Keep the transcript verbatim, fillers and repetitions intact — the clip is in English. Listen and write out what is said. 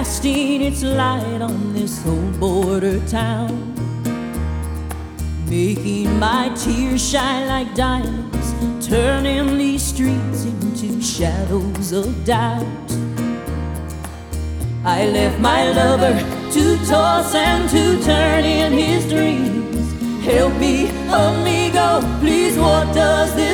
casting its light on this old border town, making my tears shine like diamonds, turning these streets into shadows of doubt. I left my lover to toss and to turn in his dreams. Help me, amigo, please, what does this